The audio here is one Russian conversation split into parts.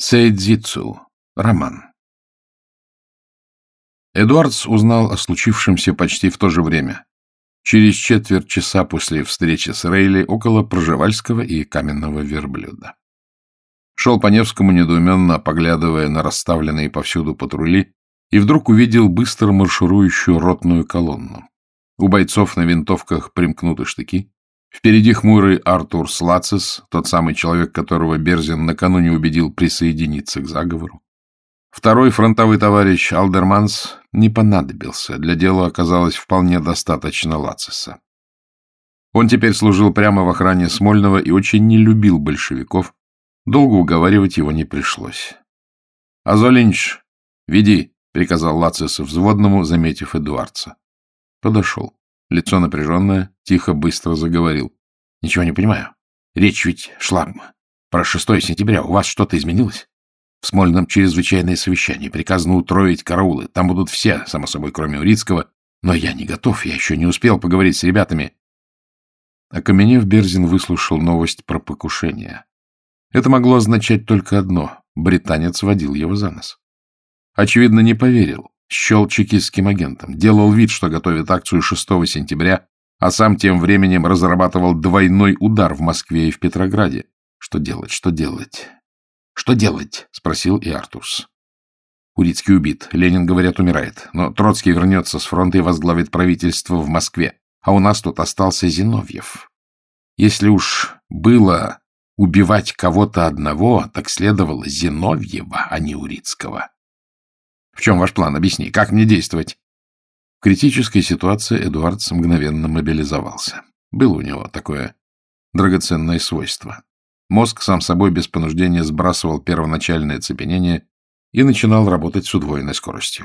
Цэйцзицу. Роман. Эдуардс узнал о случившемся почти в то же время, через четверть часа после встречи с Рейли около Пржевальского и Каменного Верблюда. Шел по Невскому, недоуменно поглядывая на расставленные повсюду патрули, и вдруг увидел быстро марширующую ротную колонну. У бойцов на винтовках примкнуты штыки. Впереди хмурый Артур Слацис, тот самый человек, которого Берзин накануне убедил присоединиться к заговору. Второй фронтовой товарищ Алдерманс не понадобился, для дела оказалось вполне достаточно Лациса. Он теперь служил прямо в охране Смольного и очень не любил большевиков, долго уговаривать его не пришлось. — Азолинч, веди, — приказал Лацис взводному, заметив Эдуардса. Подошел. Лицо напряженное, тихо, быстро заговорил. — Ничего не понимаю. Речь ведь шла про 6 сентября. У вас что-то изменилось? В Смольном чрезвычайное совещание. Приказано утроить караулы. Там будут все, само собой, кроме Урицкого. Но я не готов, я еще не успел поговорить с ребятами. Окаменев, Берзин выслушал новость про покушение. Это могло означать только одно — британец водил его за нос. Очевидно, не поверил. Счел чекистским агентом, делал вид, что готовит акцию 6 сентября, а сам тем временем разрабатывал двойной удар в Москве и в Петрограде. Что делать, что делать? — Что делать? — спросил и Артурс. Урицкий убит, Ленин, говорят, умирает, но Троцкий вернется с фронта и возглавит правительство в Москве, а у нас тут остался Зиновьев. Если уж было убивать кого-то одного, так следовало Зиновьева, а не Урицкого. В чем ваш план? Объясни, как мне действовать? В критической ситуации Эдуардс мгновенно мобилизовался. Было у него такое драгоценное свойство. Мозг сам собой без понуждения сбрасывал первоначальное оцепенение и начинал работать с удвоенной скоростью.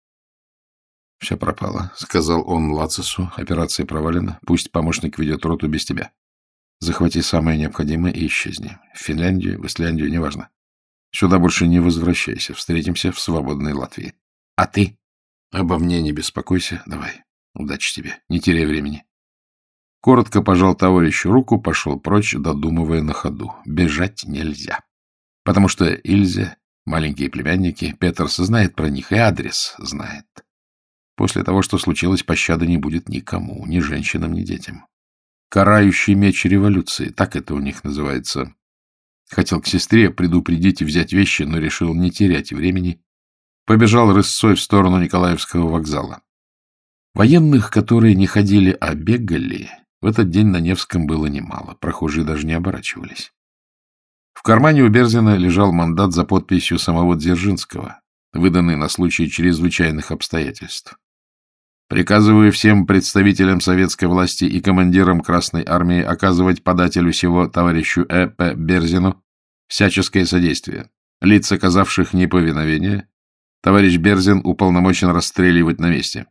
— Все пропало, — сказал он Лацису. — Операция провалена. Пусть помощник ведет роту без тебя. Захвати самое необходимое и исчезни. В Финляндию, в Исляндию, неважно. Сюда больше не возвращайся. Встретимся в свободной Латвии. А ты? Обо мне не беспокойся. Давай. Удачи тебе. Не теряй времени. Коротко пожал товарищу руку, пошел прочь, додумывая на ходу. Бежать нельзя. Потому что Ильзе, маленькие племянники, Петерс знает про них и адрес знает. После того, что случилось, пощады не будет никому, ни женщинам, ни детям. Карающий меч революции, так это у них называется. Хотел к сестре предупредить и взять вещи, но решил не терять времени. Побежал рысцой в сторону Николаевского вокзала. Военных, которые не ходили, а бегали, в этот день на Невском было немало. Прохожие даже не оборачивались. В кармане у Берзина лежал мандат за подписью самого Дзержинского, выданный на случай чрезвычайных обстоятельств. Приказываю всем представителям советской власти и командирам Красной армии оказывать подателю сего товарищу П. Берзину всяческое содействие. Лиц, оказавших неповиновение, товарищ Берзин уполномочен расстреливать на месте.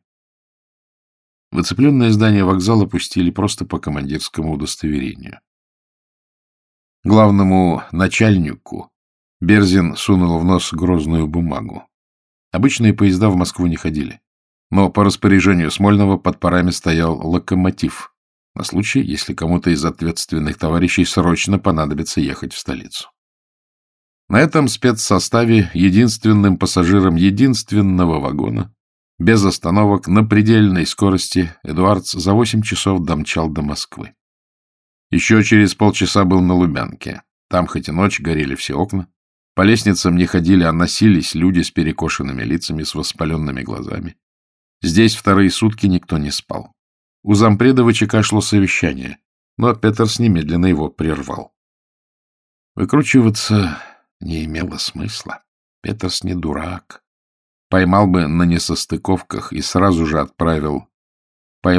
В оцепленное здание вокзала пустили просто по командирскому удостоверению. Главному начальнику Берзин сунул в нос грозную бумагу. Обычные поезда в Москву не ходили. Но по распоряжению Смольного под парами стоял локомотив, на случай, если кому-то из ответственных товарищей срочно понадобится ехать в столицу. На этом спецсоставе единственным пассажиром единственного вагона, без остановок, на предельной скорости, Эдуардс за 8 часов домчал до Москвы. Еще через полчаса был на Лубянке. Там хоть и ночь, горели все окна. По лестницам не ходили, а носились люди с перекошенными лицами, с воспаленными глазами. Здесь вторые сутки никто не спал. У зампреда ВЧК шло совещание, но Петерс немедленно его прервал. Выкручиваться не имело смысла. Петерс не дурак. Поймал бы на несостыковках и сразу же отправил бы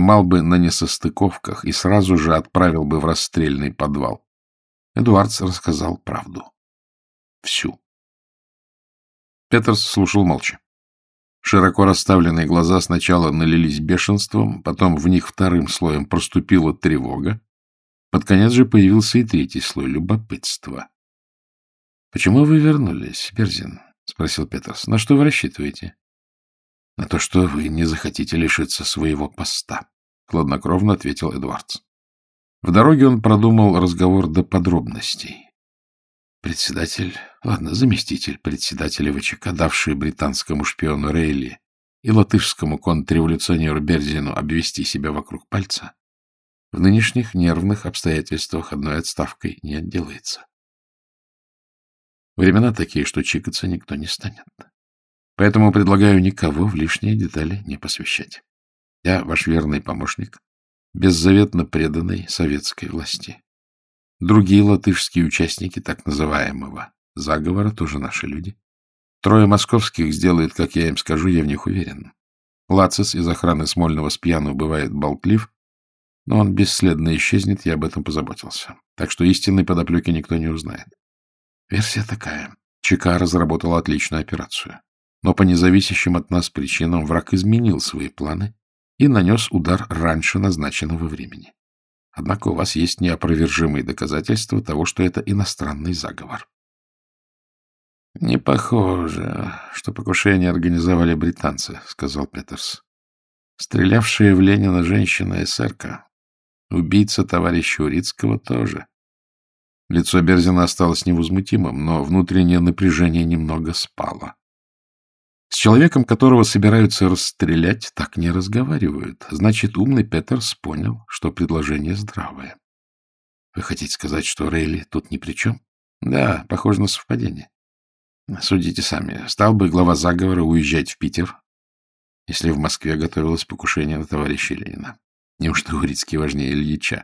в расстрельный подвал. Эдуардс рассказал правду. Всю. Петерс слушал молча. Широко расставленные глаза сначала налились бешенством, потом в них вторым слоем проступила тревога. Под конец же появился и третий слой — любопытства. — Почему вы вернулись, Берзин? — спросил Петерс. — На что вы рассчитываете? — На то, что вы не захотите лишиться своего поста, — хладнокровно ответил Эдуардс. В дороге он продумал разговор до подробностей. Председатель Ладно, заместитель председателя ВЧК, давший британскому шпиону Рейли и латышскому контрреволюционеру Берзину обвести себя вокруг пальца, в нынешних нервных обстоятельствах одной отставкой не отделается. Времена такие, что чикаться никто не станет. Поэтому предлагаю никого в лишние детали не посвящать. Я ваш верный помощник, беззаветно преданный советской власти. Другие латышские участники так называемого заговора тоже наши люди. 3 московских сделают, как я им скажу, я в них уверен. Лацис из охраны Смольного с пьяну бывает болтлив, но он бесследно исчезнет, я об этом позаботился. Так что истинной подоплеки никто не узнает. Версия такая. ЧК разработала отличную операцию. Но по независящим от нас причинам враг изменил свои планы и нанес удар раньше назначенного времени. Однако у вас есть неопровержимые доказательства того, что это иностранный заговор. — Не похоже, что покушение организовали британцы, — сказал Петерс. — Стрелявшая в Ленина женщина эсерка. Убийца товарища Урицкого тоже. Лицо Берзина осталось невозмутимым, но внутреннее напряжение немного спало. С человеком, которого собираются расстрелять, так не разговаривают. Значит, умный Петерс понял, что предложение здравое. Вы хотите сказать, что Рейли тут ни при чем? Да, похоже на совпадение. Судите сами. Стал бы глава заговора уезжать в Питер, если в Москве готовилось покушение на товарища Ленина? Неужто Урицкий важнее Ильича?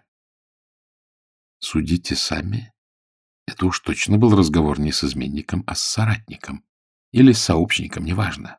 Судите сами. Это уж точно был разговор не с изменником, а с соратником. Или с сообщником, неважно.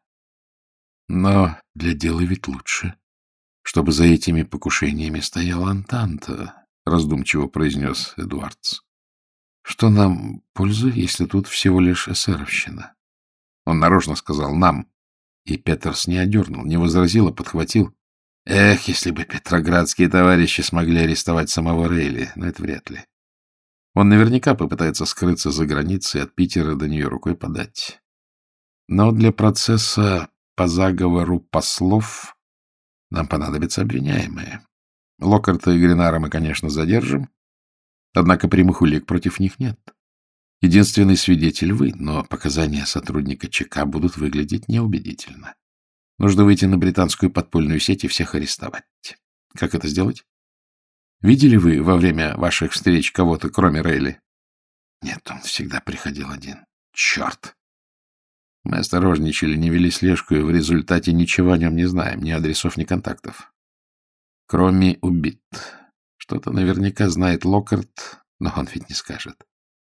Но для дела ведь лучше, чтобы за этими покушениями стояла Антанта, раздумчиво произнес Эдуардс. Что нам пользу, если тут всего лишь эсеровщина? Он нарочно сказал «нам», и Петерс не одернул, не возразил, а подхватил. Эх, если бы петроградские товарищи смогли арестовать самого Рейли, но это вряд ли. Он наверняка попытается скрыться за границей, от Питера до нее рукой подать. Но для процесса по заговору послов нам понадобятся обвиняемые. Локкарта и Гринара мы, конечно, задержим, однако прямых улик против них нет. Единственный свидетель вы, но показания сотрудника ЧК будут выглядеть неубедительно. Нужно выйти на британскую подпольную сеть и всех арестовать. Как это сделать? Видели вы во время ваших встреч кого-то, кроме Рейли? Нет, он всегда приходил один. Черт! Мы осторожничали, не вели слежку, и в результате ничего о нем не знаем, ни адресов, ни контактов. Кроме убит. Что-то наверняка знает Локкарт, но он ведь не скажет.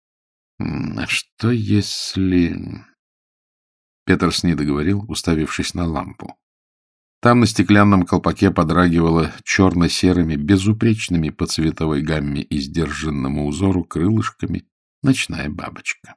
А что если... Петерс не договорил, уставившись на лампу. Там на стеклянном колпаке подрагивала черно-серыми, безупречными по цветовой гамме и сдержанному узору крылышками ночная бабочка.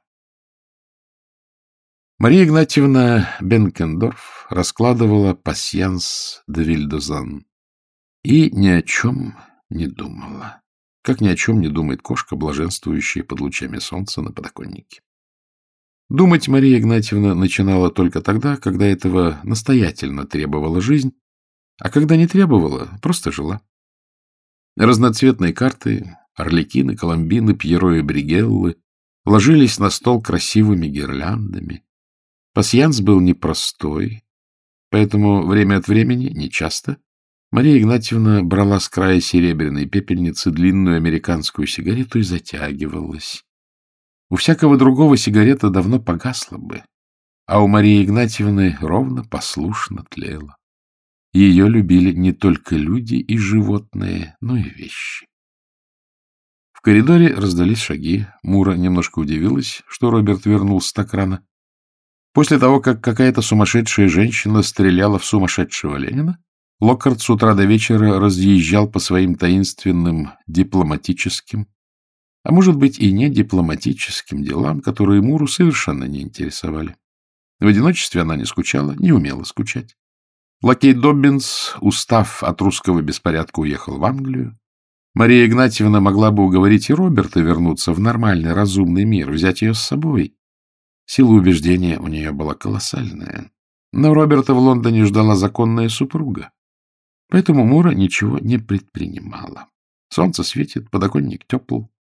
Мария Игнатьевна Бенкендорф раскладывала пасьянс де Вильдозан и ни о чем не думала, как ни о чем не думает кошка, блаженствующая под лучами солнца на подоконнике. Думать Мария Игнатьевна начинала только тогда, когда этого настоятельно требовала жизнь, а когда не требовала, просто жила. Разноцветные карты, орликины, коломбины, пьеро и бригеллы ложились на стол красивыми гирляндами. Пасьянс был непростой, поэтому время от времени, нечасто, Мария Игнатьевна брала с края серебряной пепельницы длинную американскую сигарету и затягивалась. У всякого другого сигарета давно погасла бы, а у Марии Игнатьевны ровно, послушно тлела. Ее любили не только люди и животные, но и вещи. В коридоре раздались шаги. Мура немножко удивилась, что Роберт вернулся так рано. После того, как какая-то сумасшедшая женщина стреляла в сумасшедшего Ленина, Локкарт с утра до вечера разъезжал по своим таинственным дипломатическим, а может быть и не дипломатическим делам, которые Муру совершенно не интересовали. В одиночестве она не скучала, не умела скучать. Лакей Доббинс, устав от русского беспорядка, уехал в Англию. Мария Игнатьевна могла бы уговорить и Роберта вернуться в нормальный, разумный мир, взять ее с собой. Сила убеждения у нее была колоссальная. Но Роберта в Лондоне ждала законная супруга. Поэтому Мура ничего не предпринимала. Солнце светит, подоконник тепл.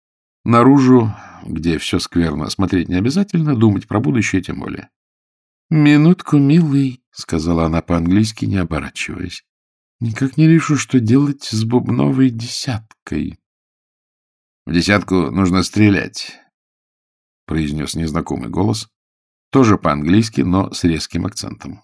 Наружу, где все скверно, смотреть не обязательно, думать про будущее тем более. — Минутку, милый, — сказала она по-английски, не оборачиваясь. — Никак не решу, что делать с бубновой десяткой. — В десятку нужно стрелять, — произнес незнакомый голос, тоже по-английски, но с резким акцентом.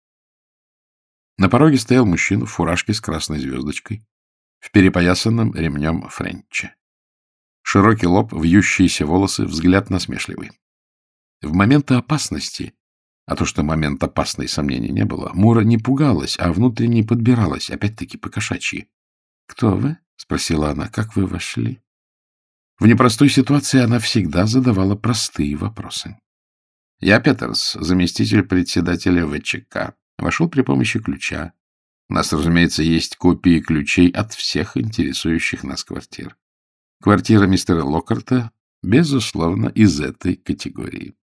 На пороге стоял мужчина в фуражке с красной звездочкой, в перепоясанном ремнем френче. Широкий лоб, вьющиеся волосы, взгляд насмешливый. В моменты опасности, а то, что момент опасной, сомнений не было, Мура не пугалась, а внутренне подбиралась, опять-таки по-кошачьи. — Кто вы? — спросила она. — Как вы вошли? В непростой ситуации она всегда задавала простые вопросы. — Я Петерс, заместитель председателя ВЧК. Вошел при помощи ключа. У нас, разумеется, есть копии ключей от всех интересующих нас квартир. Квартира мистера Локкарта, безусловно, из этой категории.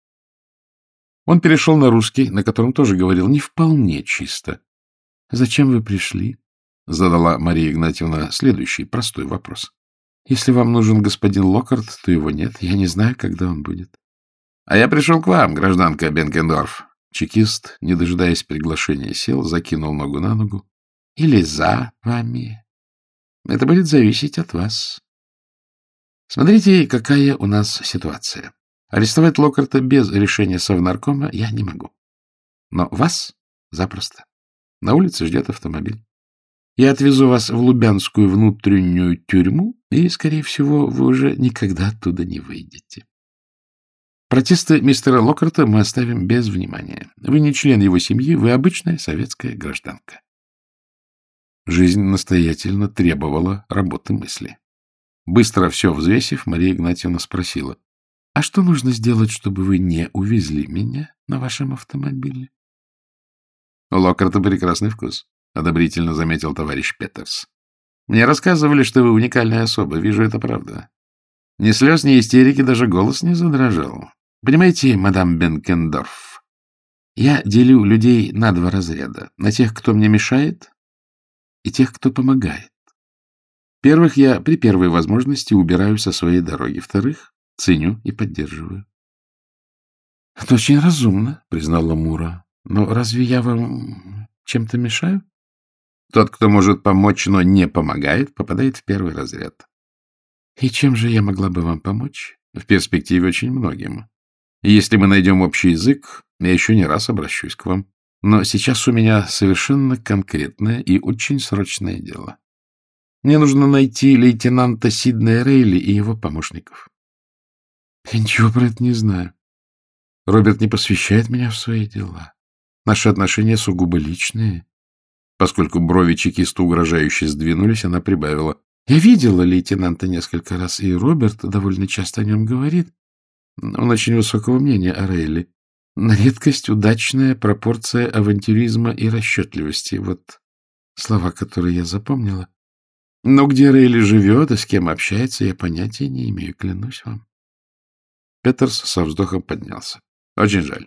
Он перешел на русский, на котором тоже говорил не вполне чисто. — Зачем вы пришли? — задала Мария Игнатьевна следующий простой вопрос. — Если вам нужен господин Локкарт, то его нет. Я не знаю, когда он будет. — А я пришел к вам, гражданка Бенкендорф. Чекист, не дожидаясь приглашения, сел, закинул ногу на ногу. — Или за вами. Это будет зависеть от вас. Смотрите, какая у нас ситуация. Арестовать Локкарта без решения совнаркома я не могу. Но вас запросто. На улице ждет автомобиль. Я отвезу вас в Лубянскую внутреннюю тюрьму, и, скорее всего, вы уже никогда оттуда не выйдете. Протесты мистера Локкарта мы оставим без внимания. Вы не член его семьи, вы обычная советская гражданка. Жизнь настоятельно требовала работы мысли. Быстро все взвесив, Мария Игнатьевна спросила: — А что нужно сделать, чтобы вы не увезли меня на вашем автомобиле? — У Локкарта прекрасный вкус, — одобрительно заметил товарищ Петерс. — Мне рассказывали, что вы уникальная особа. Вижу, это правда. Ни слез, ни истерики, даже голос не задрожал. Понимаете, мадам Бенкендорф, я делю людей на два разряда. На тех, кто мне мешает, и тех, кто помогает. Первых я при первой возможности убираю со своей дороги. Вторых ценю и поддерживаю. — Это очень разумно, — признала Мура. — Но разве я вам чем-то мешаю? Тот, кто может помочь, но не помогает, попадает в первый разряд. — И чем же я могла бы вам помочь? В перспективе очень многим. И если мы найдем общий язык, я еще не раз обращусь к вам. Но сейчас у меня совершенно конкретное и очень срочное дело. Мне нужно найти лейтенанта Сиднея Рейли и его помощников. Я ничего про это не знаю. Роберт не посвящает меня в свои дела. Наши отношения сугубо личные. Поскольку брови чекиста угрожающе сдвинулись, она прибавила: я видела лейтенанта несколько раз, и Роберт довольно часто о нем говорит. Он очень высокого мнения о Рейли. На редкость удачная пропорция авантюризма и расчетливости. Вот слова, которые я запомнила. Но где Рейли живет и с кем общается, я понятия не имею, клянусь вам. Петерс со вздохом поднялся. — Очень жаль.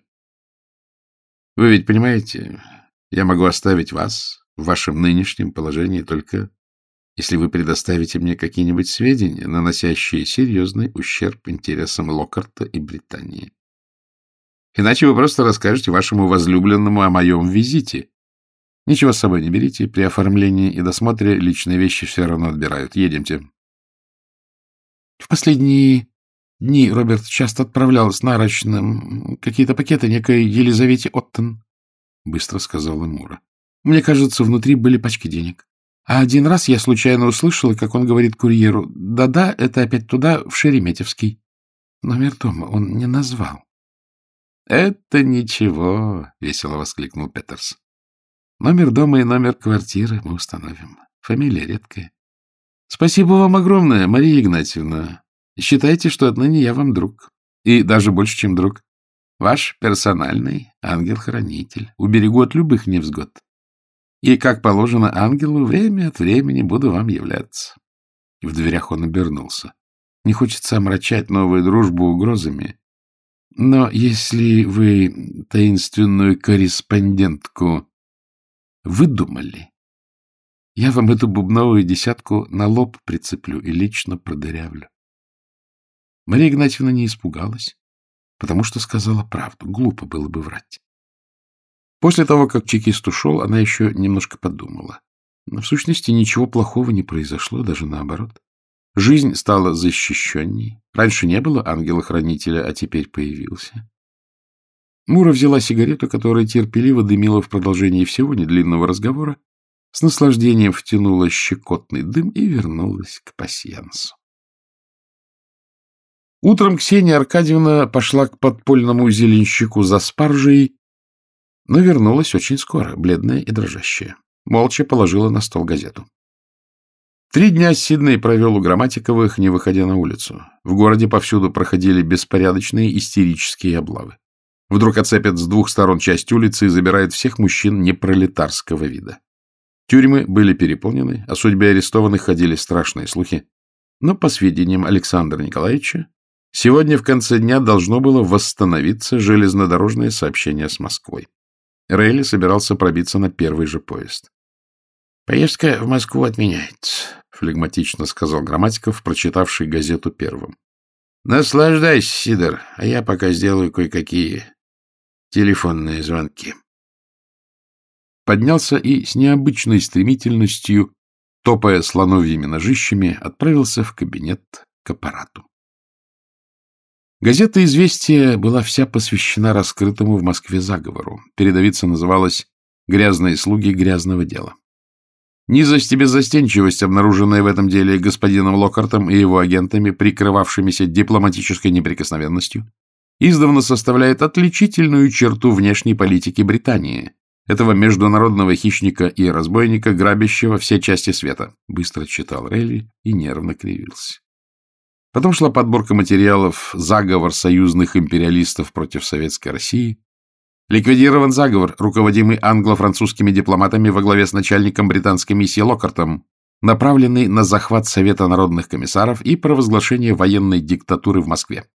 Вы ведь понимаете, я могу оставить вас в вашем нынешнем положении только если вы предоставите мне какие-нибудь сведения, наносящие серьезный ущерб интересам Локкарта и Британии. Иначе вы просто расскажете вашему возлюбленному о моем визите. Ничего с собой не берите. При оформлении и досмотре личные вещи все равно отбирают. Едемте. В последние дни Роберт часто отправлял с нарочным какие-то пакеты некой Елизавете Оттон, — быстро сказала Мура. Мне кажется, внутри были пачки денег. А один раз я случайно услышала, как он говорит курьеру: «Да-да, это опять туда, в Шереметьевский». Номер дома он не назвал. — Это ничего, — весело воскликнул Петерс. — Номер дома и номер квартиры мы установим. Фамилия редкая. Спасибо вам огромное, Мария Игнатьевна. Считайте, что отныне я вам друг. И даже больше, чем друг. Ваш персональный ангел-хранитель. Уберегу от любых невзгод. И, как положено ангелу, время от времени буду вам являться. В дверях он обернулся. Не хочется омрачать новую дружбу угрозами. Но если вы таинственную корреспондентку выдумали, я вам эту бубновую десятку на лоб прицеплю и лично продырявлю. Мария Игнатьевна не испугалась, потому что сказала правду. Глупо было бы врать. После того, как чекист ушел, она еще немножко подумала. Но в сущности ничего плохого не произошло, даже наоборот. Жизнь стала защищенней. Раньше не было ангела-хранителя, а теперь появился. Мура взяла сигарету, которая терпеливо дымила в продолжении всего недлинного разговора, с наслаждением втянула щекотный дым и вернулась к пасьянсу. Утром Ксения Аркадьевна пошла к подпольному зеленщику за спаржей, но вернулась очень скоро, бледная и дрожащая. Молча положила на стол газету. 3 дня Сидней провел у Грамматиковых, не выходя на улицу. В городе повсюду проходили беспорядочные истерические облавы. Вдруг оцепят с 2 сторон часть улицы и забирают всех мужчин непролетарского вида. Тюрьмы были переполнены, о судьбе арестованных ходили страшные слухи. Но, по сведениям Александра Николаевича, сегодня в конце дня должно было восстановиться железнодорожное сообщение с Москвой. Рейли собирался пробиться на первый же поезд. — Поездка в Москву отменяется, — флегматично сказал Грамматиков, прочитавший газету первым. — Наслаждайся, Сидор, а я пока сделаю кое-какие телефонные звонки. Поднялся и с необычной стремительностью, топая слоновьими ножищами, отправился в кабинет к аппарату. Газета «Известия» была вся посвящена раскрытому в Москве заговору. Передовица называлась «Грязные слуги грязного дела». Низость и беззастенчивость, обнаруженная в этом деле господином Локхартом и его агентами, прикрывавшимися дипломатической неприкосновенностью, издавна составляет отличительную черту внешней политики Британии, этого международного хищника и разбойника, грабящего все части света, быстро читал Рейли и нервно кривился. Потом шла подборка материалов «Заговор союзных империалистов против Советской России», ликвидирован заговор, руководимый англо-французскими дипломатами во главе с начальником британской миссии Локхартом, направленный на захват Совета народных комиссаров и провозглашение военной диктатуры в Москве.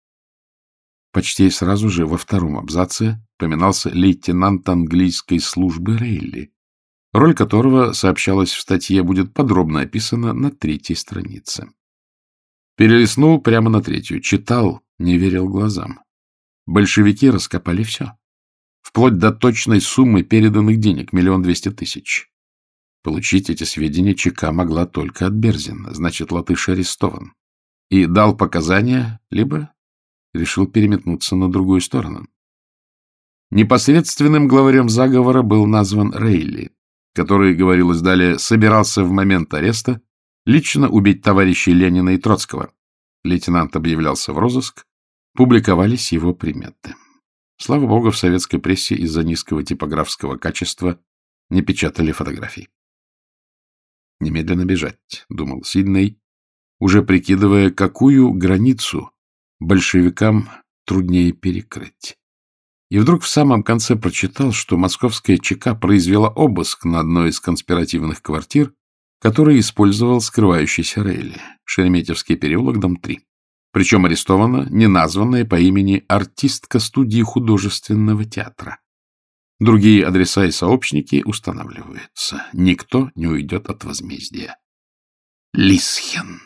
Почти сразу же во втором абзаце поминался лейтенант английской службы Рейли, роль которого, сообщалось в статье, будет подробно описана на 3-й странице. Перелистнул прямо на 3-ю, читал, не верил глазам. Большевики раскопали все. Вплоть до точной суммы переданных денег — 1 200 000. Получить эти сведения ЧК могла только от Берзина, значит, латыш арестован. И дал показания, либо решил переметнуться на другую сторону. Непосредственным главарем заговора был назван Рейли, который, говорилось далее, собирался в момент ареста лично убить товарищей Ленина и Троцкого. Лейтенант объявлялся в розыск, публиковались его приметы. Слава богу, в советской прессе из-за низкого типографского качества не печатали фотографий. «Немедленно бежать», — думал Сидней, уже прикидывая, какую границу большевикам труднее перекрыть. И вдруг в самом конце прочитал, что московская ЧК произвела обыск на одной из конспиративных квартир, который использовал скрывающийся Рейли, Шереметьевский переулок, дом 3. Причем арестована неназванная по имени артистка студии художественного театра. Другие адреса и сообщники устанавливаются. Никто не уйдет от возмездия. Лисхен.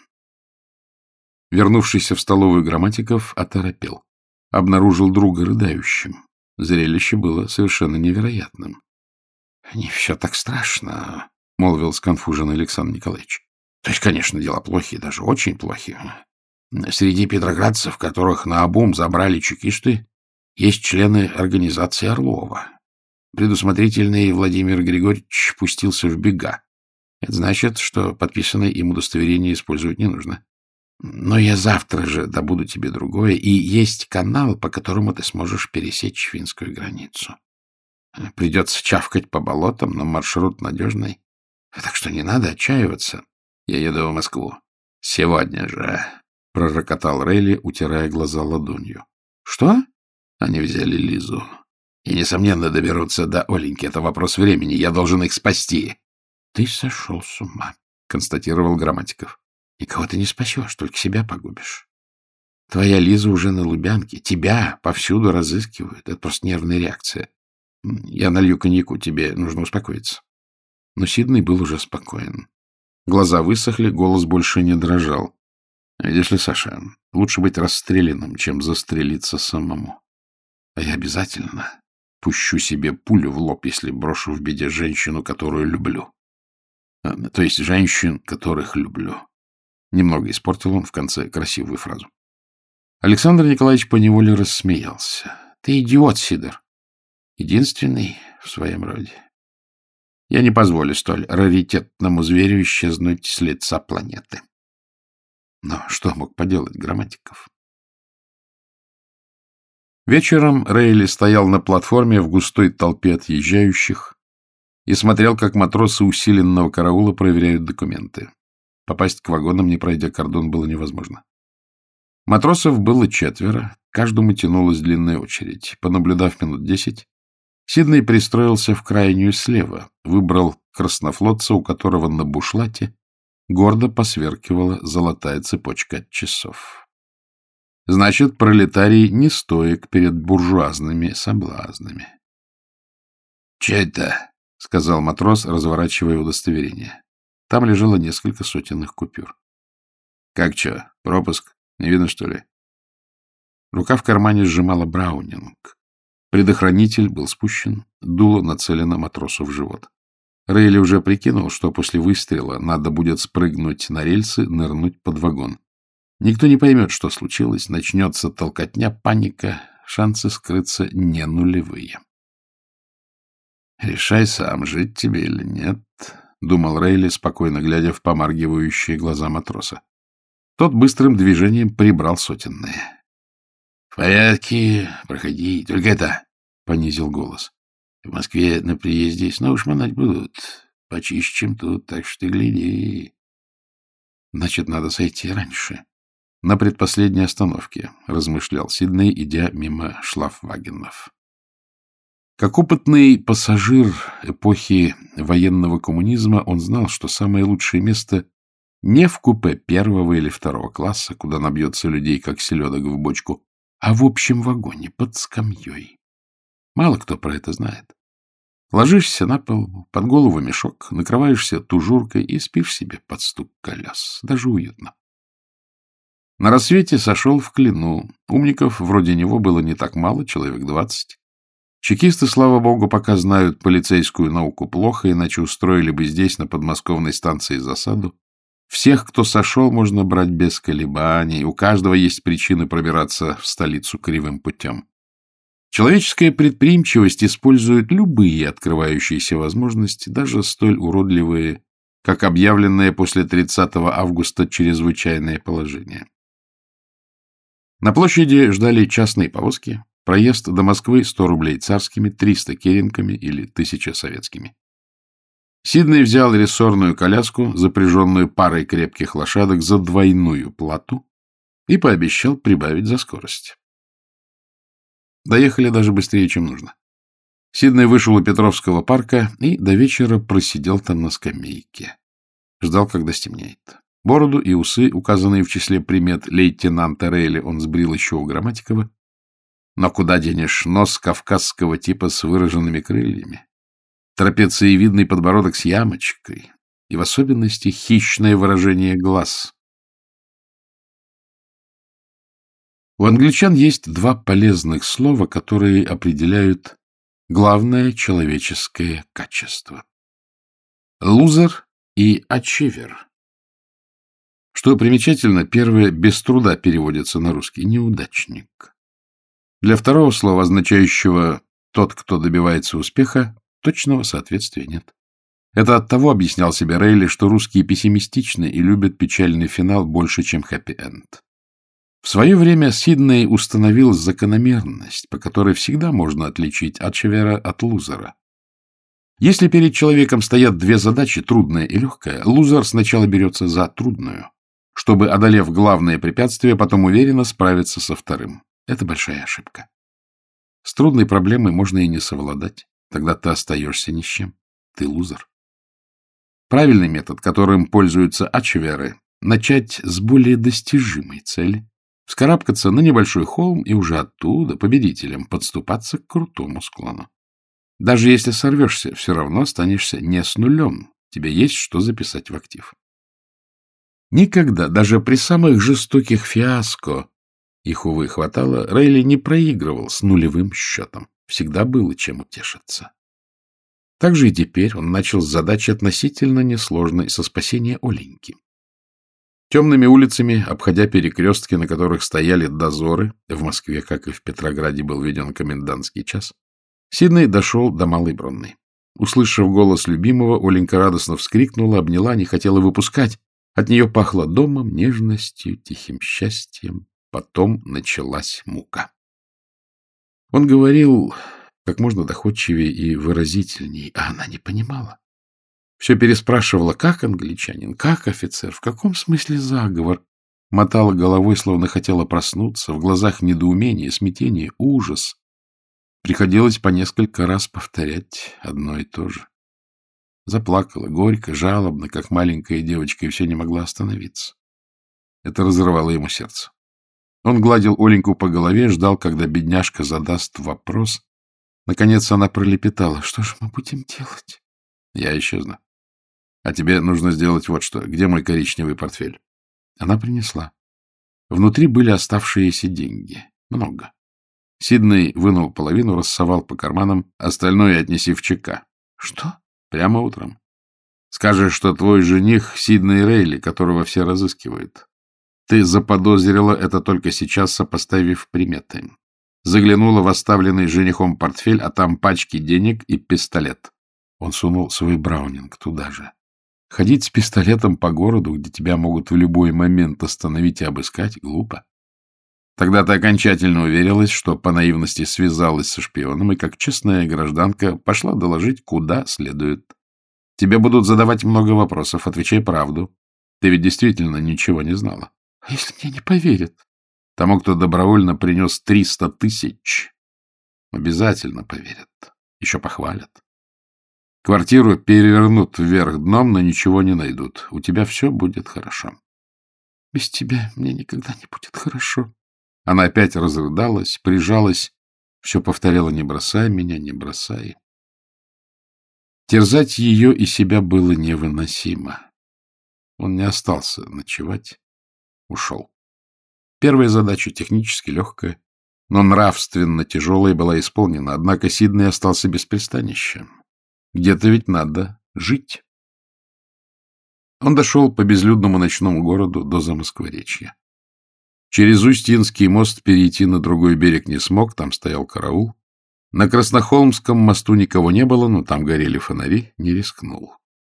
Вернувшийся в столовую Грамматиков оторопел. Обнаружил друга рыдающим. Зрелище было совершенно невероятным. — Не все так страшно, — молвил сконфуженный Александр Николаевич. — То есть, конечно, дела плохие, даже очень плохие. Среди петроградцев, которых наобум забрали чекисты, есть члены организации Орлова. Предусмотрительный Владимир Григорьевич пустился в бега. Это значит, что подписанное им удостоверение использовать не нужно. Но я завтра же добуду тебе другое, и есть канал, по которому ты сможешь пересечь финскую границу. Придется чавкать по болотам, но маршрут надежный. Так что не надо отчаиваться. Я еду в Москву. Сегодня же, — пророкотал Рейли, утирая глаза ладонью. — Что? Они взяли Лизу. И, несомненно, доберутся до Оленьки. Это вопрос времени. Я должен их спасти. — Ты сошел с ума, — констатировал Грамматиков. — Никого ты не спасешь, только себя погубишь. Твоя Лиза уже на Лубянке. Тебя повсюду разыскивают. Это просто нервная реакция. Я налью коньяку, тебе нужно успокоиться. Но Сидней был уже спокоен. Глаза высохли, голос больше не дрожал. Видишь ли, Саша, лучше быть расстрелянным, чем застрелиться самому. А я обязательно пущу себе пулю в лоб, если брошу в беде женщину, которую люблю. То есть женщин, которых люблю. Немного испортил он в конце красивую фразу. Александр Николаевич поневоле рассмеялся. — Ты идиот, Сидор. Единственный в своем роде. Я не позволю столь раритетному зверю исчезнуть с лица планеты. Но что мог поделать Грамматиков? Вечером Рейли стоял на платформе в густой толпе отъезжающих и смотрел, как матросы усиленного караула проверяют документы. Попасть к вагонам, не пройдя кордон, было невозможно. Матросов было 4, каждому тянулась длинная очередь. Понаблюдав минут 10, Сидней пристроился в крайнюю слева, выбрал краснофлотца, у которого на бушлате гордо посверкивала золотая цепочка от часов. Значит, пролетарий не стоек перед буржуазными соблазнами. — Че это? — сказал матрос, разворачивая удостоверение. Там лежало несколько сотенных купюр. — Как че? Пропуск? Не видно, что ли? Рука в кармане сжимала Браунинг. Предохранитель был спущен, дуло нацелено матросу в живот. Рейли уже прикинул, что после выстрела надо будет спрыгнуть на рельсы, нырнуть под вагон. Никто не поймет, что случилось, начнется толкотня, паника, шансы скрыться не нулевые. — Решай сам, жить тебе или нет, — думал Рейли, спокойно глядя в помаргивающие глаза матроса. Тот быстрым движением прибрал сотенные. — В порядке, проходи. Только это, — понизил голос. — В Москве на приезде снова шмонать будут. Почище, чем тут, так что ты гляди. — Значит, надо сойти раньше. — На предпоследней остановке, — размышлял Сидней, идя мимо шлафвагенов. Как опытный пассажир эпохи военного коммунизма, он знал, что самое лучшее место не в купе 1 или 2 класса, куда набьется людей, как селедок в бочку, а в общем вагоне под скамьей. Мало кто про это знает. Ложишься на пол, под голову мешок, накрываешься тужуркой и спишь себе под стук колес. Даже уютно. На рассвете сошел в Клину. Умников вроде него было не так мало, человек 20. Чекисты, слава богу, пока знают полицейскую науку плохо, иначе устроили бы здесь, на подмосковной станции, засаду. Всех, кто сошел, можно брать без колебаний. У каждого есть причины пробираться в столицу кривым путем. Человеческая предприимчивость использует любые открывающиеся возможности, даже столь уродливые, как объявленное после 30 августа чрезвычайное положение. На площади ждали частные повозки. Проезд до Москвы 100 рублей царскими, 300 керенками или 1000 советскими. Сидней взял рессорную коляску, запряженную парой крепких лошадок, за двойную плату и пообещал прибавить за скорость. Доехали даже быстрее, чем нужно. Сидней вышел у Петровского парка и до вечера просидел там на скамейке. Ждал, когда стемнеет. Бороду и усы, указанные в числе примет лейтенанта Рейли, он сбрил еще у Грамматикова. Но куда денешь нос кавказского типа с выраженными крыльями, трапециевидный подбородок с ямочкой и в особенности хищное выражение глаз. У англичан есть 2 полезных слова, которые определяют главное человеческое качество. Лузер и ачивер. Что примечательно, первое без труда переводится на русский — неудачник. Для второго слова, означающего «тот, кто добивается успеха», точного соответствия нет. Это оттого, объяснял себе Рейли, что русские пессимистичны и любят печальный финал больше, чем хэппи-энд. В свое время Сидней установил закономерность, по которой всегда можно отличить ачивера от лузера. Если перед человеком стоят 2 задачи, трудная и легкая, лузер сначала берется за трудную, чтобы, одолев главное препятствие, потом уверенно справиться со вторым. Это большая ошибка. С трудной проблемой можно и не совладать. Тогда ты остаешься ни с чем. Ты лузер. Правильный метод, которым пользуются ачиверы, начать с более достижимой цели, вскарабкаться на небольшой холм и уже оттуда, победителем, подступаться к крутому склону. Даже если сорвешься, все равно останешься не с нулем. Тебе есть что записать в актив. Никогда, даже при самых жестоких фиаско, их, увы, хватало, Рейли не проигрывал с нулевым счетом. Всегда было чем утешиться. Так же и теперь он начал с задачи относительно несложной, со спасения Оленьки. Темными улицами, обходя перекрестки, на которых стояли дозоры, в Москве, как и в Петрограде, был введен комендантский час, Сидней дошел до Малой Бронной. Услышав голос любимого, Оленька радостно вскрикнула, обняла, не хотела выпускать. От нее пахло домом, нежностью, тихим счастьем. Потом началась мука. Он говорил как можно доходчивее и выразительней, а она не понимала. Все переспрашивала, как англичанин, как офицер, в каком смысле заговор. Мотала головой, словно хотела проснуться, в глазах недоумение, смятение, ужас. Приходилось по несколько раз повторять одно и то же. Заплакала горько, жалобно, как маленькая девочка, и все не могла остановиться. Это разрывало ему сердце. Он гладил Оленьку по голове, ждал, когда бедняжка задаст вопрос. Наконец она пролепетала. — Что же мы будем делать? — Я исчезну. А тебе нужно сделать вот что. Где мой коричневый портфель? Она принесла. Внутри были оставшиеся деньги. Много. Сидней вынул половину, рассовал по карманам, остальное отнеси в ЧК. — Что? — Прямо утром. Скажешь, что твой жених Сидней Рейли, которого все разыскивают. Ты заподозрила это только сейчас, сопоставив приметы. Заглянула в оставленный женихом портфель, а там пачки денег и пистолет. Он сунул свой браунинг туда же. Ходить с пистолетом по городу, где тебя могут в любой момент остановить и обыскать, глупо. Тогда ты окончательно уверилась, что по наивности связалась со шпионом и, как честная гражданка, пошла доложить, куда следует. Тебе будут задавать много вопросов, отвечай правду. Ты ведь действительно ничего не знала. — А если мне не поверят? Тому, кто добровольно принес 300 тысяч, обязательно поверят. Еще похвалят. Квартиру перевернут вверх дном, но ничего не найдут. У тебя все будет хорошо. — Без тебя мне никогда не будет хорошо. Она опять разрыдалась, прижалась, все повторяла: не бросай меня, не бросай. Терзать ее и себя было невыносимо. Он не остался ночевать, ушел. Первая задача, технически легкая, но нравственно тяжелая, была исполнена, однако Сидней остался без пристанища. Где-то ведь надо жить. Он дошел по безлюдному ночному городу до Замоскворечья. Через Устьинский мост перейти на другой берег не смог, там стоял караул. На Краснохолмском мосту никого не было, но там горели фонари, не рискнул.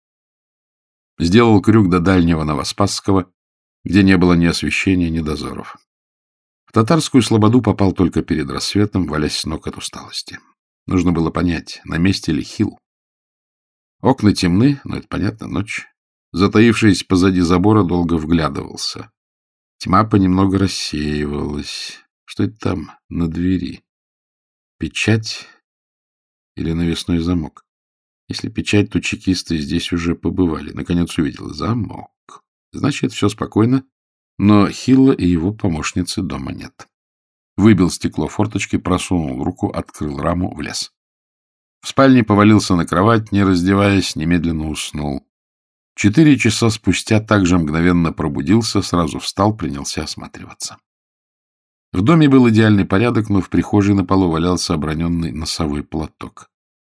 Сделал крюк до дальнего Новоспасского, где не было ни освещения, ни дозоров. В Татарскую слободу попал только перед рассветом, валясь с ног от усталости. Нужно было понять, на месте ли Хилл. Окна темны, но это понятно, ночь. Затаившись позади забора, долго вглядывался. Тьма понемногу рассеивалась. Что это там на двери? Печать или навесной замок? Если печать, то чекисты здесь уже побывали. Наконец увидел замок. Значит, все спокойно, но Хилла и его помощницы дома нет. Выбил стекло форточки, просунул руку, открыл раму, влез. В спальне повалился на кровать, не раздеваясь, немедленно уснул. 4 часа спустя также мгновенно пробудился, сразу встал, принялся осматриваться. В доме был идеальный порядок, но в прихожей на полу валялся оброненный носовой платок.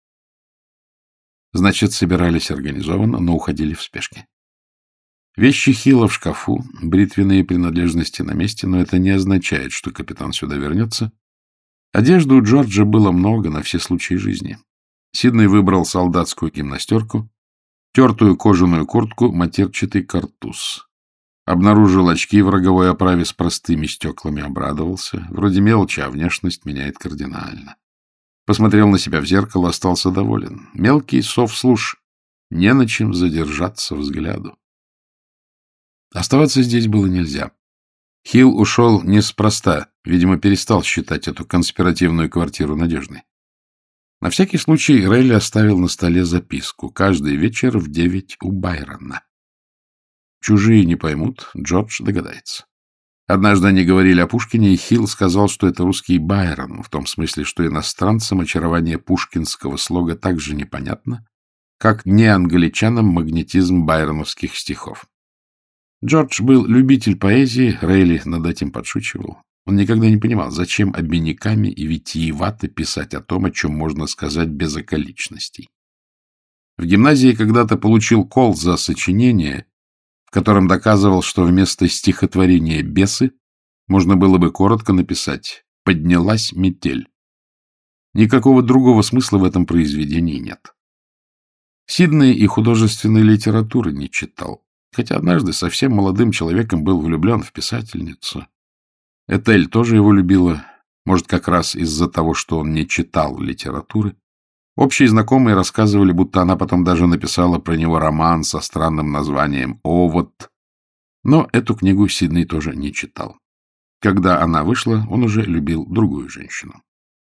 Значит, собирались организованно, но уходили в спешке. Вещи Хилла в шкафу, бритвенные принадлежности на месте, но это не означает, что капитан сюда вернется. Одежды у Джорджа было много на все случаи жизни. Сидней выбрал солдатскую гимнастерку, тертую кожаную куртку, матерчатый картуз. Обнаружил очки в роговой оправе с простыми стеклами, обрадовался. Вроде мелочи, а внешность меняет кардинально. Посмотрел на себя в зеркало, остался доволен. Мелкий совслуж, не на чем задержаться взгляду. Оставаться здесь было нельзя. Хилл ушел неспроста, видимо, перестал считать эту конспиративную квартиру надежной. На всякий случай Рейли оставил на столе записку: каждый вечер в 9 у Байрона. Чужие не поймут, Джордж догадается. Однажды они говорили о Пушкине, и Хилл сказал, что это русский Байрон, в том смысле, что иностранцам очарование пушкинского слога так же непонятно, как не англичанам магнетизм байроновских стихов. Джордж был любитель поэзии, Рейли над этим подшучивал. Он никогда не понимал, зачем обиняками и витиевато писать о том, о чем можно сказать без околичностей. В гимназии когда-то получил кол за сочинение, в котором доказывал, что вместо стихотворения «Бесы» можно было бы коротко написать «Поднялась метель». Никакого другого смысла в этом произведении нет. Сидней и художественной литературы не читал, хотя однажды совсем молодым человеком был влюблен в писательницу. Этель тоже его любила, может, как раз из-за того, что он не читал литературы. Общие знакомые рассказывали, будто она потом даже написала про него роман со странным названием «Овод». Но эту книгу Сидней тоже не читал. Когда она вышла, он уже любил другую женщину.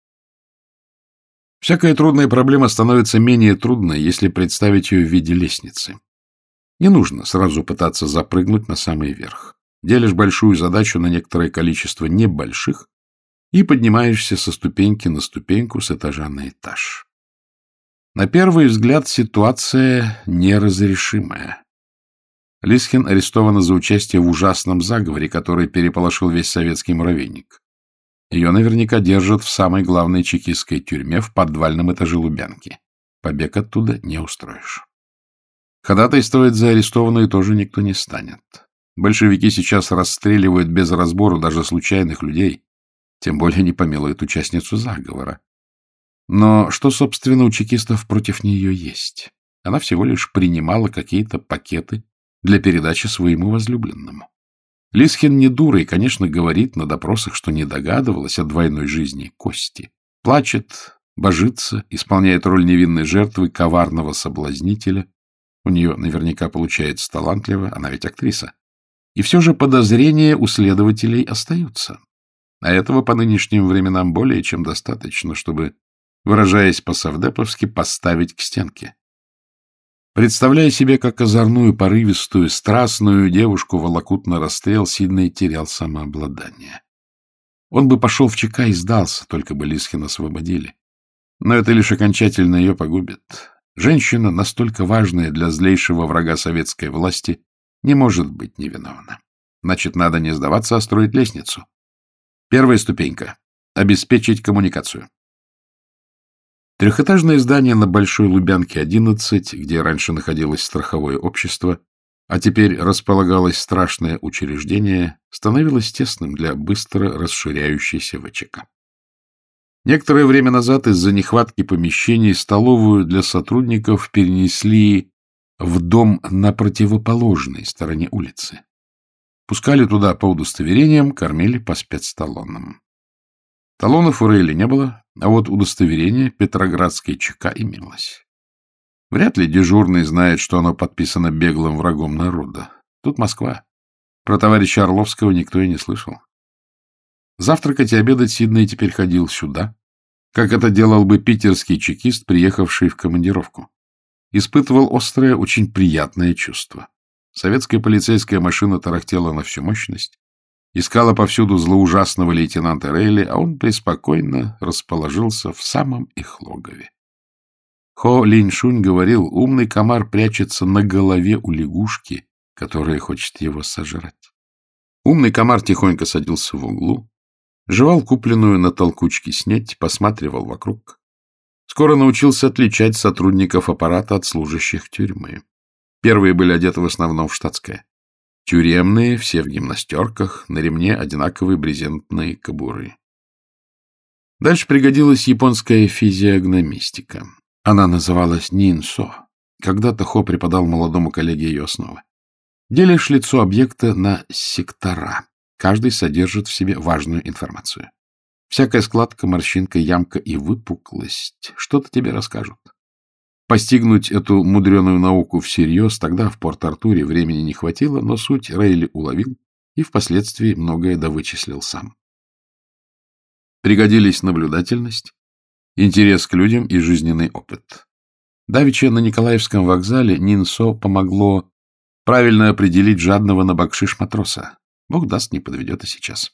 Всякая трудная проблема становится менее трудной, если представить ее в виде лестницы. Не нужно сразу пытаться запрыгнуть на самый верх. Делишь большую задачу на некоторое количество небольших и поднимаешься со ступеньки на ступеньку, с этажа на этаж. На первый взгляд ситуация неразрешимая. Лисхин арестована за участие в ужасном заговоре, который переполошил весь советский муравейник. Ее наверняка держат в самой главной чекистской тюрьме в подвальном этаже Лубянки. Побег оттуда не устроишь. Ходатайствовать за арестованную тоже никто не станет. Большевики сейчас расстреливают без разбору даже случайных людей, тем более не помилуют участницу заговора. Но что, собственно, у чекистов против нее есть? Она всего лишь принимала какие-то пакеты для передачи своему возлюбленному. Лисхин не дура и, конечно, говорит на допросах, что не догадывалась о двойной жизни Кости. Плачет, божится, исполняет роль невинной жертвы коварного соблазнителя. У нее наверняка получается талантливо, она ведь актриса. И все же подозрения у следователей остаются. А этого по нынешним временам более чем достаточно, чтобы, выражаясь по-совдеповски, поставить к стенке. Представляя себе, как озорную, порывистую, страстную девушку волокут на расстрел, Сидней терял самообладание. Он бы пошел в ЧК и сдался, только бы Лисхина освободили. Но это лишь окончательно ее погубит. Женщина, настолько важная для злейшего врага советской власти, не может быть невиновна. Значит, надо не сдаваться, а строить лестницу. Первая ступенька — обеспечить коммуникацию. Трехэтажное здание на Большой Лубянке, 11, где раньше находилось страховое общество, а теперь располагалось страшное учреждение, становилось тесным для быстро расширяющейся ВЧК. Некоторое время назад из-за нехватки помещений столовую для сотрудников перенесли в дом на противоположной стороне улицы. Пускали туда по удостоверениям, кормили по спецталонам. Талонов у Рейли не было, а вот удостоверение Петроградской ЧК имелось. Вряд ли дежурный знает, что оно подписано беглым врагом народа. Тут Москва. Про товарища Орловского никто и не слышал. Завтракать и обедать Сидней теперь ходил сюда, как это делал бы питерский чекист, приехавший в командировку. Испытывал острое, очень приятное чувство. Советская полицейская машина тарахтела на всю мощность, искала повсюду злоужасного лейтенанта Рейли, а он преспокойно расположился в самом их логове. Хо Линьшунь говорил, умный комар прячется на голове у лягушки, которая хочет его сожрать. Умный комар тихонько садился в углу, жевал купленную на толкучке снеть, посматривал вокруг. Скоро научился отличать сотрудников аппарата от служащих тюрьмы. Первые были одеты в основном в штатское. Тюремные, все в гимнастерках, на ремне одинаковые брезентные кобуры. Дальше пригодилась японская физиогномистика. Она называлась нинсо. Когда-то Хо преподал молодому коллеге ее основы. Делишь лицо объекта на сектора. Каждый содержит в себе важную информацию. Всякая складка, морщинка, ямка и выпуклость что-то тебе расскажут. Постигнуть эту мудреную науку всерьез тогда в Порт-Артуре времени не хватило, но суть Рейли уловил и впоследствии многое довычислил сам. Пригодились наблюдательность, интерес к людям и жизненный опыт. Давеча на Николаевском вокзале Нинсо помогло правильно определить жадного на бакшиш матроса. Бог даст, не подведет и сейчас.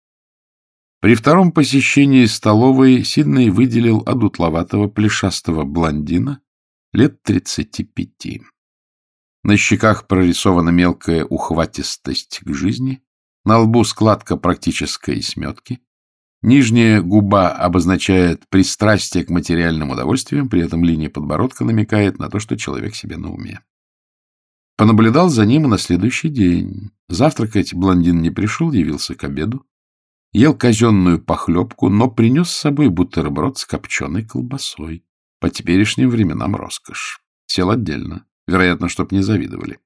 При втором посещении столовой Сидней выделил одутловатого плешастого блондина лет 35. На щеках прорисована мелкая ухватистость к жизни, на лбу складка практической сметки, нижняя губа обозначает пристрастие к материальным удовольствиям, при этом линия подбородка намекает на то, что человек себе на уме. Понаблюдал за ним и на следующий день. Завтракать блондин не пришел, явился к обеду. Ел казенную похлебку, но принес с собой бутерброд с копченой колбасой. По теперешним временам роскошь. Сел отдельно, вероятно, чтоб не завидовали.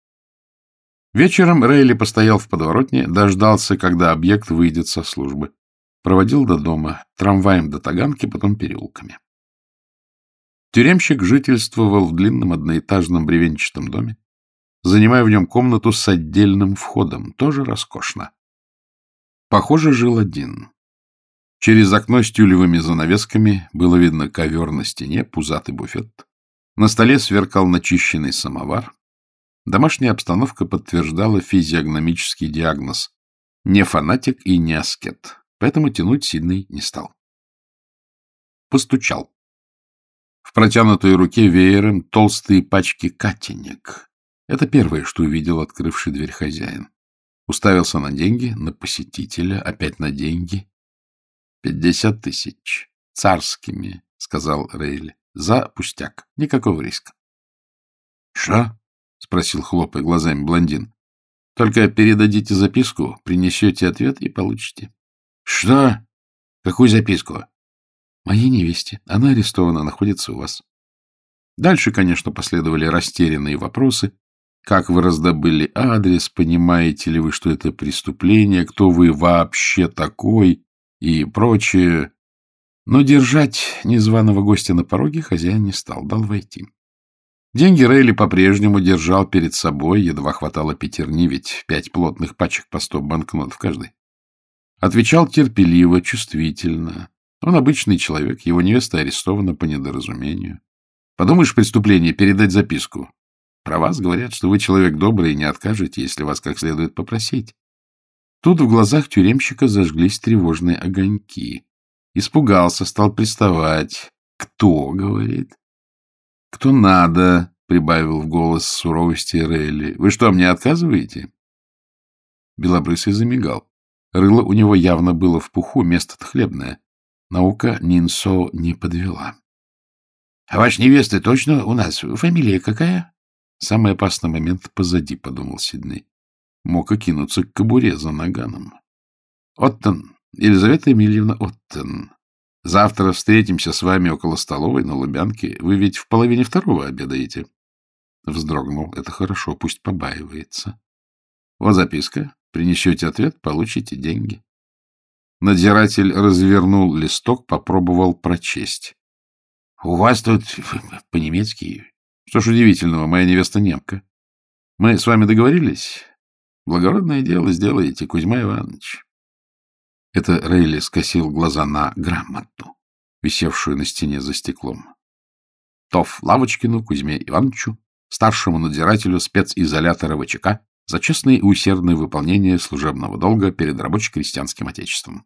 Вечером Рейли постоял в подворотне, дождался, когда объект выйдет со службы. Проводил до дома, трамваем до Таганки, потом переулками. Тюремщик жительствовал в длинном одноэтажном бревенчатом доме, занимая в нем комнату с отдельным входом, тоже роскошно. Похоже, жил один. Через окно с тюлевыми занавесками было видно ковер на стене, пузатый буфет. На столе сверкал начищенный самовар. Домашняя обстановка подтверждала физиогномический диагноз. Не фанатик и не аскет, поэтому тянуть Сидней не стал. Постучал. В протянутой руке веером толстые пачки катенек. Это первое, что увидел открывший дверь хозяин. Уставился на деньги, на посетителя, опять на деньги. 50 тысяч. Царскими, — сказал Рейли. За пустяк. Никакого риска. — Что? — спросил, хлопая глазами блондин. — Только передадите записку, принесете ответ и получите. — Что? Какую записку? — Моей невесте. Она арестована, находится у вас. Дальше, конечно, последовали растерянные вопросы. Как вы раздобыли адрес, понимаете ли вы, что это преступление, кто вы вообще такой и прочее. Но держать незваного гостя на пороге хозяин не стал, дал войти. Деньги Рейли по-прежнему держал перед собой, едва хватало пятерни, ведь 5 плотных пачек по 100 банкнот в каждой. Отвечал терпеливо, чувствительно. Он обычный человек, его невеста арестована по недоразумению. Подумаешь, преступление, передать записку. Про вас говорят, что вы человек добрый и не откажете, если вас как следует попросить. Тут в глазах тюремщика зажглись тревожные огоньки. Испугался, стал приставать. «Кто?» — говорит. «Кто надо?» — прибавил в голос суровости Рейли. «Вы что, мне отказываете?» Белобрысый замигал. Рыло у него явно было в пуху, место-то хлебное. Наука Нинсо не подвела. — А ваша невеста точно у нас? Фамилия какая? Самый опасный момент позади, — подумал Сидней. Мог и кинуться к кобуре за наганом. — Оттон, Елизавета Емельевна Оттон. Завтра встретимся с вами около столовой на Лубянке. Вы ведь в 1:30 обедаете? Вздрогнул. Это хорошо, пусть побаивается. Вот записка. Принесете ответ, получите деньги. Надзиратель развернул листок, попробовал прочесть. — У вас тут по-немецки... Что ж удивительного, моя невеста немка. Мы с вами договорились? Благородное дело сделаете, Кузьма Иванович. Это Рейли скосил глаза на грамоту, висевшую на стене за стеклом. Тов Лавочкину Кузьме Ивановичу, старшему надзирателю специзолятора ВЧК, за честное и усердное выполнение служебного долга перед рабоче-крестьянским отечеством.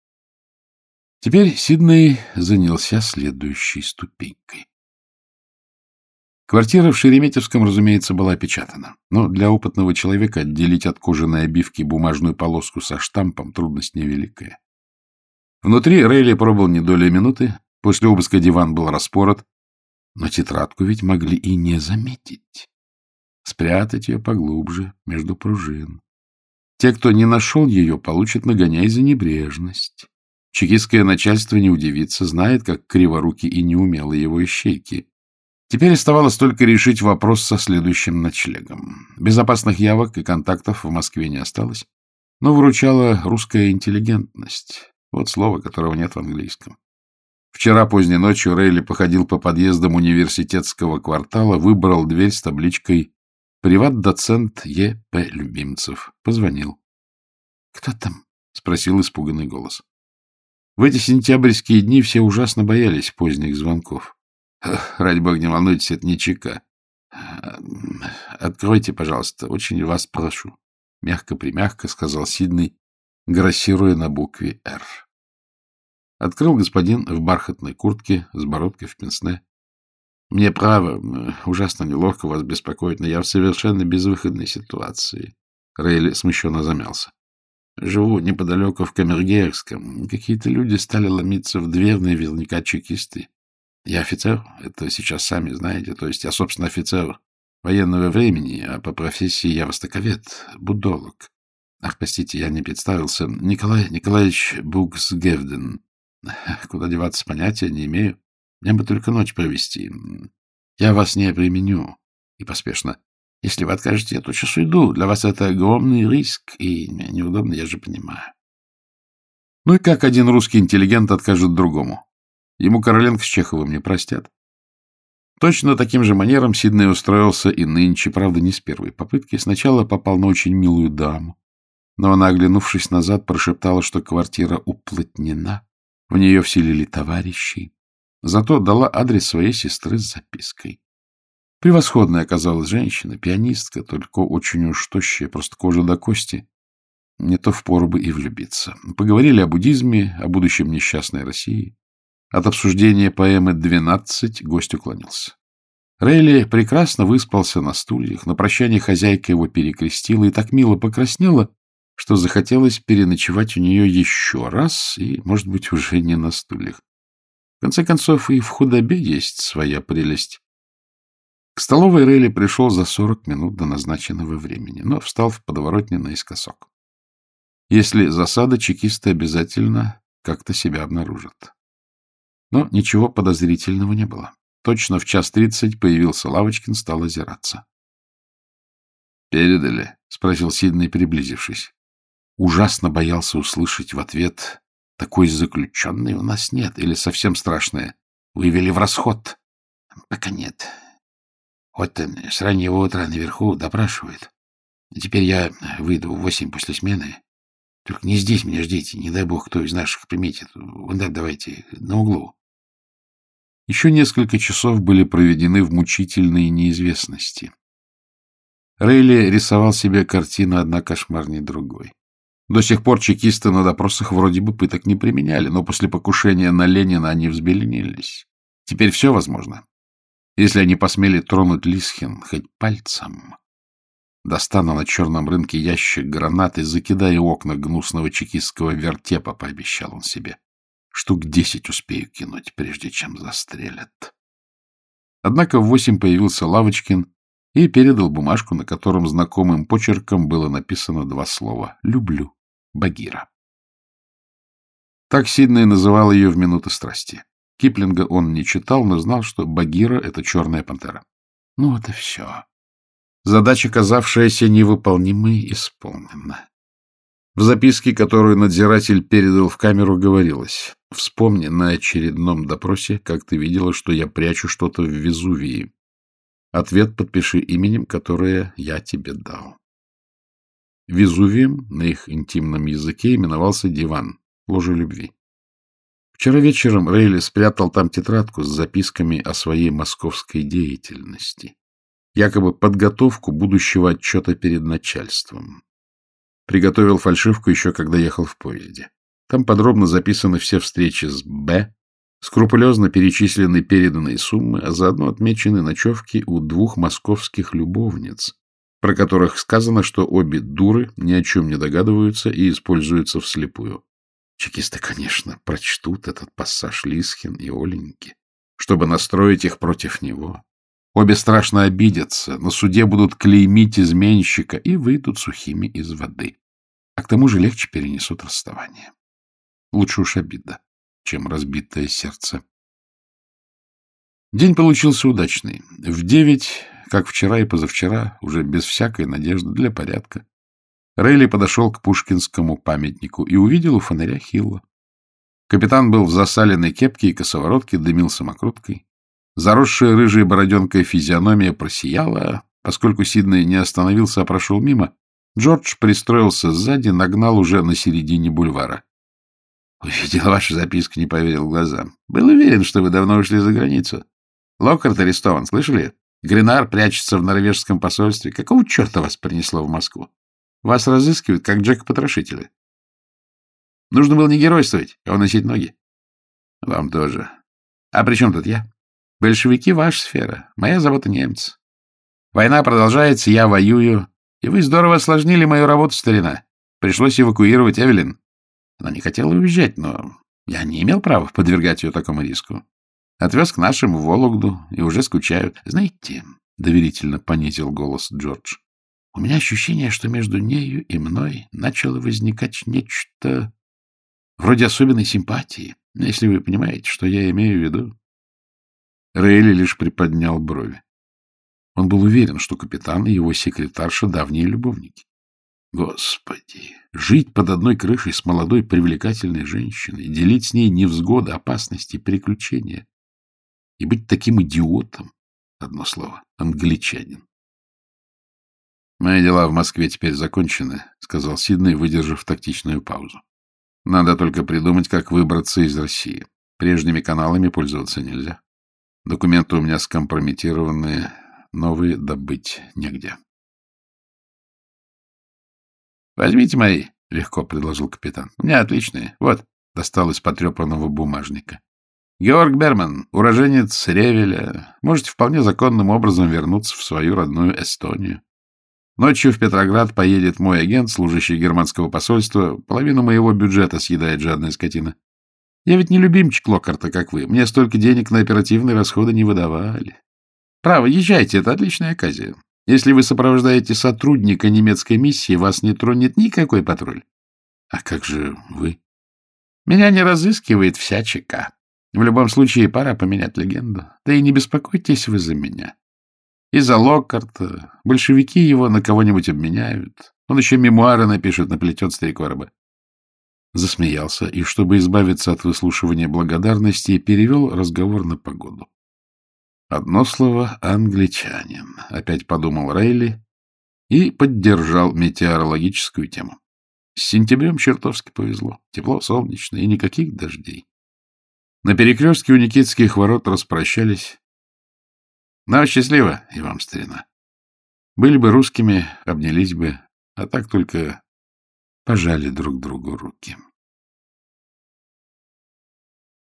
Теперь Сидней занялся следующей ступенькой. Квартира в Шереметьевском, разумеется, была опечатана, но для опытного человека отделить от кожаной обивки бумажную полоску со штампом трудность невеликая. Внутри Рейли пробыл не доли минуты, после обыска диван был распорот, но тетрадку ведь могли и не заметить. Спрятать ее поглубже, между пружин. Те, кто не нашел ее, получат нагоняй за небрежность. Чекистское начальство не удивится, знает, как криворуки и неумелы его ищейки. Теперь оставалось только решить вопрос со следующим ночлегом. Безопасных явок и контактов в Москве не осталось, но выручала русская интеллигентность. Вот слово, которого нет в английском. Вчера поздней ночью Рейли походил по подъездам университетского квартала, выбрал дверь с табличкой «Приват-доцент Е.П. Любимцев». Позвонил. — Кто там? — спросил испуганный голос. В эти сентябрьские дни все ужасно боялись поздних звонков. — Ради бога, не волнуйтесь, это не ЧК. — Откройте, пожалуйста, очень вас прошу. Мягко-примягко сказал Сидней, грассируя на букве «Р». Открыл господин в бархатной куртке с бородкой в пенсне. Мне, право, ужасно неловко вас беспокоить, но я в совершенно безвыходной ситуации. Рейли смущенно замялся. Живу неподалеку в Камергерском. Какие-то люди стали ломиться в дверь, наверняка чекисты. Я офицер, это сейчас сами знаете, то есть я, собственно, офицер военного времени, а по профессии я востоковед, буддолог. Ах, простите, я не представился. Николай Николаевич Буксгевден. Куда деваться, понятия не имею. Мне бы только ночь провести. Я вас не применю. И поспешно. Если вы откажете, я тотчас уйду. Для вас это огромный риск, и мне неудобно, я же понимаю. Ну и как один русский интеллигент откажет другому? Ему Короленко с Чеховым не простят. Точно таким же манером Сидней устроился и нынче, правда, не с первой попытки. Сначала попал на очень милую даму, но она, оглянувшись назад, прошептала, что квартира уплотнена, в нее вселили товарищей. Зато дала адрес своей сестры с запиской. Превосходная оказалась женщина, пианистка, только очень уж тощая, просто кожа до кости. Не то впору бы и влюбиться. Поговорили о буддизме, о будущем несчастной России. От обсуждения поэмы «12» гость уклонился. Рейли прекрасно выспался на стульях, на прощание хозяйка его перекрестила и так мило покраснела, что захотелось переночевать у нее еще раз и, может быть, уже не на стульях. В конце концов, и в худобе есть своя прелесть. К столовой Рейли пришел за 40 минут до назначенного времени, но встал в подворотне наискосок. Если засада, чекисты обязательно как-то себя обнаружат. Но ничего подозрительного не было. Точно в 1:30 появился Лавочкин, стал озираться. — Передали? — спросил Сидней, приблизившись. Ужасно боялся услышать в ответ: «Такой заключенный у нас нет» или совсем страшное: «Вывели в расход». — Пока нет. Вот с раннего утра наверху допрашивают. Теперь я выйду в 8 после смены. Только не здесь меня ждите, не дай бог, кто из наших приметит. Вон так давайте, на углу. Еще несколько часов были проведены в мучительной неизвестности. Рейли рисовал себе картину одна кошмарней другой. До сих пор чекисты на допросах вроде бы пыток не применяли, но после покушения на Ленина они взбеленились. Теперь все возможно. Если они посмели тронуть Лисхин хоть пальцем, достану на черном рынке ящик гранат и закидаю окна гнусного чекистского вертепа, пообещал он себе. Штук 10 успею кинуть, прежде чем застрелят. Однако в 8 появился Лавочкин и передал бумажку, на котором знакомым почерком было написано 2 слова: «Люблю. Багира». Так Сидней называл ее в минуты страсти. Киплинга он не читал, но знал, что Багира — это черная пантера. Ну, это все. Задача, казавшаяся невыполнимой, исполнена. В записке, которую надзиратель передал в камеру, говорилось: «Вспомни на очередном допросе, как ты видела, что я прячу что-то в Везувии. Ответ подпиши именем, которое я тебе дал». Везувием на их интимном языке именовался диван, ложе любви. Вчера вечером Рейли спрятал там тетрадку с записками о своей московской деятельности, якобы подготовку будущего отчета перед начальством. Приготовил фальшивку еще когда ехал в поезде. Там подробно записаны все встречи с Б, скрупулезно перечислены переданные суммы, а заодно отмечены ночевки у 2 московских любовниц, про которых сказано, что обе дуры, ни о чем не догадываются и используются вслепую. Чекисты, конечно, прочтут этот пассаж Лисхин и Оленьки, чтобы настроить их против него. Обе страшно обидятся, на суде будут клеймить изменщика и выйдут сухими из воды. А к тому же легче перенесут расставание. Лучше уж обида, чем разбитое сердце. День получился удачный. В 9, как вчера и позавчера, уже без всякой надежды, для порядка, Рейли подошел к Пушкинскому памятнику и увидел у фонаря Хилла. Капитан был в засаленной кепке и косоворотке, дымил самокруткой. Заросшая рыжей бороденкой физиономия просияла. Поскольку Сидней не остановился, а прошел мимо, Джордж пристроился сзади, нагнал уже на середине бульвара. — Увидел вашу записку, не поверил глазам. Был уверен, что вы давно ушли за границу. Локкарт арестован, слышали? Гренар прячется в норвежском посольстве. Какого черта вас принесло в Москву? Вас разыскивают, как Джека-потрошителя. Нужно было не геройствовать, а уносить ноги. Вам тоже. А при чем тут я? Большевики — ваша сфера, моя забота — немцы. Война продолжается, я воюю, и вы здорово осложнили мою работу, старина. Пришлось эвакуировать Эвелин. Она не хотела уезжать, но я не имел права подвергать ее такому риску. Отвез к нашим в Вологду, и уже скучают. Знаете, — доверительно понизил голос Джордж, — у меня ощущение, что между нею и мной начало возникать нечто вроде особенной симпатии, если вы понимаете, что я имею в виду. Рейли лишь приподнял брови. Он был уверен, что капитан и его секретарша — давние любовники. Господи, жить под одной крышей с молодой привлекательной женщиной, делить с ней невзгоды, опасности, приключения и быть таким идиотом, одно слово, англичанин. «Мои дела в Москве теперь закончены», — сказал Сидней, выдержав тактичную паузу. «Надо только придумать, как выбраться из России. Прежними каналами пользоваться нельзя. Документы у меня скомпрометированы, новые добыть негде». «Возьмите мои», — легко предложил капитан. «У меня отличные. Вот», — достал из потрепанного бумажника. «Георг Берман, уроженец Ревеля. Можете вполне законным образом вернуться в свою родную Эстонию. Ночью в Петроград поедет мой агент, служащий германского посольства. Половину моего бюджета съедает жадная скотина. Я ведь не любимчик Локкарта, как вы. Мне столько денег на оперативные расходы не выдавали. Право, езжайте, это отличная оказия. Если вы сопровождаете сотрудника немецкой миссии, вас не тронет никакой патруль. А как же вы? Меня не разыскивает вся ЧК. В любом случае, пора поменять легенду. Да и не беспокойтесь вы за меня. Из-за Локкарта большевики его на кого-нибудь обменяют. Он еще мемуары напишет, наплетет старик-вороба. Засмеялся и, чтобы избавиться от выслушивания благодарности, перевел разговор на погоду. Одно слово — англичанин, — опять подумал Рейли и поддержал метеорологическую тему. С сентябрем чертовски повезло. Тепло, солнечно и никаких дождей. На перекрестке у Никитских ворот распрощались. Ну, счастливо и вам, старина. Были бы русскими, обнялись бы, а так только пожали друг другу руки.